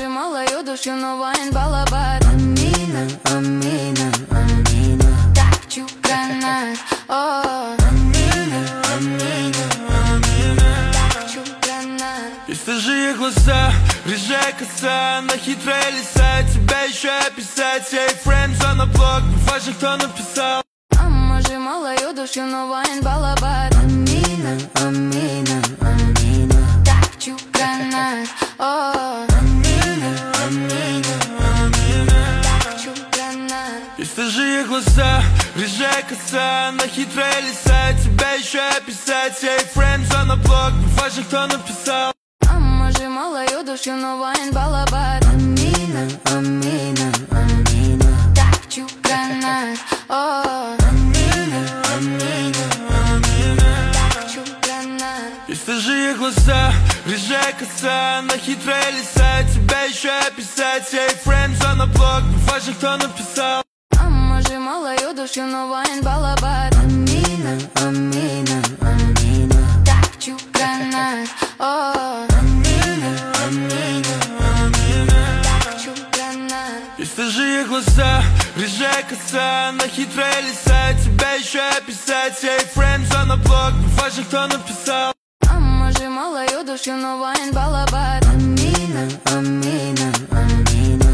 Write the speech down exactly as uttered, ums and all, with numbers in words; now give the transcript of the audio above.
може мою душу, но вайн балабар. Амина, амина, амина. Тапчу гранат, о. Амина, амина, амина. Тапчу гранат. Бесстыжие глаза, рыжая коса, на хитрое лиса, тебя еще описать. Эй, friends on the blog, не важно, кто написал. А може мою душу, но вайн балабар. Амина, амина, амина. Тапчу гранат, о. Амина, амина, амина. Тапчу гранат. Бесстыжие глаза, рыжая коса, на хитрое лиса, тебя еще описать. Эй, friends on the blog, не важно, кто написал. А може мою душу, но вайн балабар. Амина, амина, амина. Тапчу гранат, о. Амина, амина, амина. Тапчу гранат. Бесстыжие глаза, рыжая коса, на хитрое лиса, тебя еще описать. Эй, friends on the blog, не важно, кто написал. А може мою душу, но вайн балабар. Амина, амина, амина. Тапчу гранат, о. Амина, амина, амина. Тапчу гранат. Бесстыжие глаза, рыжая коса, на хитрое лиса, тебя еще описать. Эй, friends on the blog, не важно, кто написал. А може мою душу, но вайн балабар. Амина, амина.